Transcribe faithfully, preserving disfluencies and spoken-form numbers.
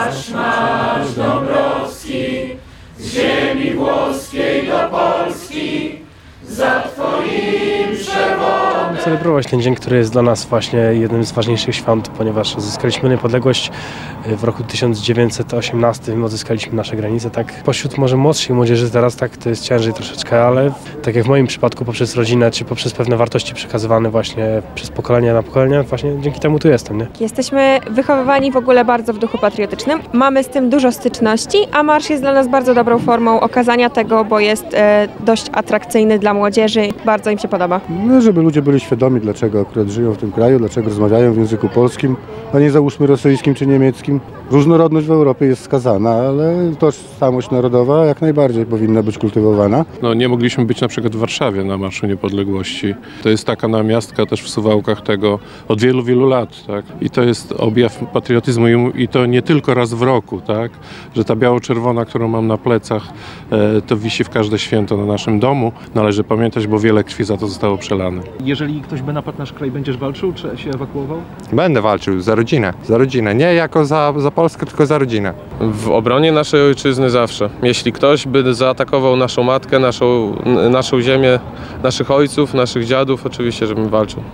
Marsz, marsz Dąbrowski, z ziemi włoskiej do Polski, za Twoim przewodem. Celebrować ten dzień, który jest dla nas właśnie jednym z ważniejszych świąt, ponieważ uzyskaliśmy niepodległość w roku tysiąc dziewięćset osiemnastym, odzyskaliśmy nasze granice. Tak pośród może młodszej młodzieży teraz tak to jest ciężej troszeczkę, ale tak jak w moim przypadku poprzez rodzinę, czy poprzez pewne wartości przekazywane właśnie przez pokolenia na pokolenia, właśnie dzięki temu tu jestem, nie? Jesteśmy wychowywani w ogóle bardzo w duchu patriotycznym. Mamy z tym dużo styczności, a marsz jest dla nas bardzo dobrą formą okazania tego, bo jest e, dość atrakcyjny dla młodzieży. Bardzo im się podoba. No, żeby ludzie byli świadomi, dlaczego akurat żyją w tym kraju, dlaczego rozmawiają w języku polskim, a nie załóżmy rosyjskim czy niemieckim. Różnorodność w Europie jest skazana, ale tożsamość narodowa jak najbardziej powinna być kultywowana. No, nie mogliśmy być na przykład w Warszawie na Marszu Niepodległości. To jest taka namiastka też w Suwałkach tego od wielu, wielu lat. Tak? I to jest objaw patriotyzmu i, i to nie tylko raz w roku, tak? Że ta biało-czerwona, którą mam na plecach, e, to wisi w każde święto na naszym domu. Należy pamiętać, bo wiele krwi za to zostało przelane. Jeżeli ktoś by napadł na nasz kraj, będziesz walczył, czy się ewakuował? Będę walczył za rodzinę, za rodzinę. Nie jako za, za Polskę, tylko za rodzinę. W obronie naszej ojczyzny zawsze. Jeśli ktoś by zaatakował naszą matkę, naszą, naszą ziemię, naszych ojców, naszych dziadów, oczywiście, żebym walczył.